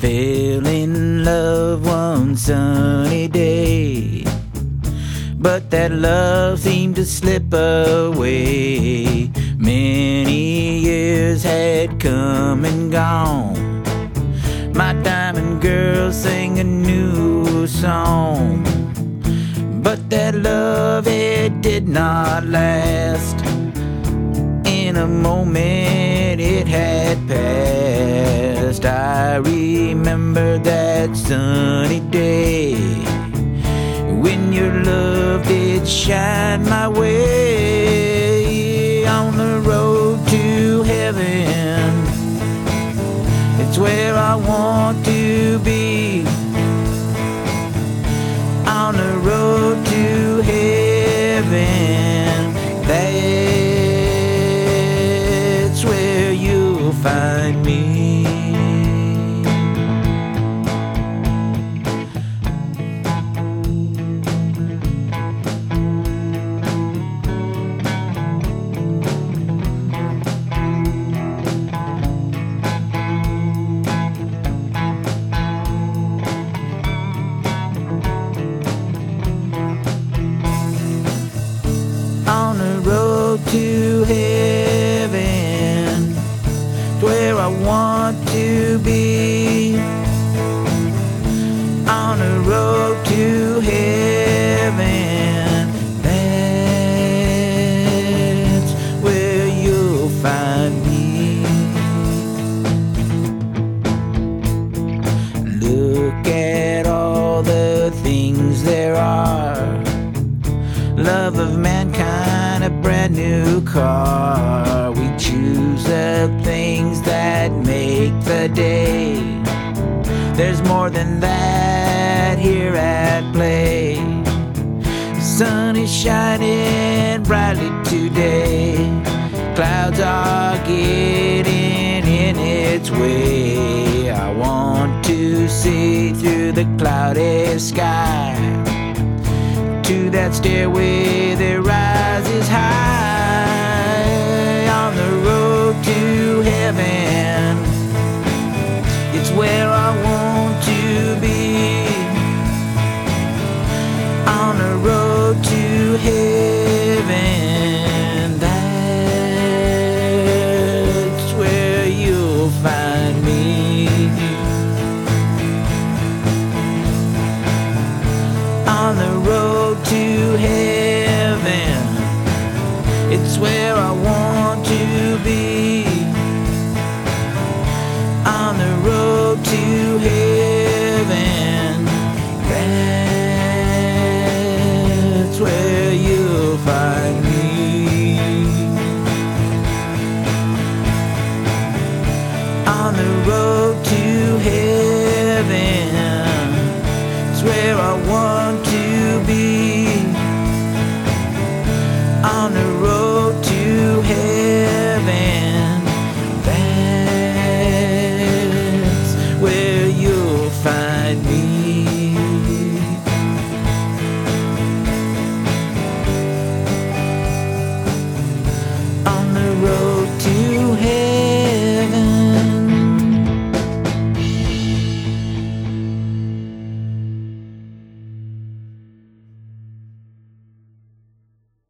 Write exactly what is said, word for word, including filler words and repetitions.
fell in love one sunny day, but that love seemed to slip away. Many years had come and gone. My diamond girl sang a new song, but that love, it did not last. In a moment it had passed. I remember that sunny day when your love did shine my way. On the road to heaven, it's where I want to be. On the road to heaven, that's where you'll find me. On the road to heaven, where I want to be. On the road to heaven, that's where you'll find me. Look at all the things there are. Love of mankind, a brand new car. We choose the things that make the day. There's more than that here at play. Sun is shining brightly today. Clouds are getting in its way. I want to see through the cloudy sky to that stairway that rises high. On the road to heaven, it's where I want to be. On the road to heaven, that's where you'll find me. On the road to heaven, it's where I want to be. On the road to heaven, that's where you'll find me.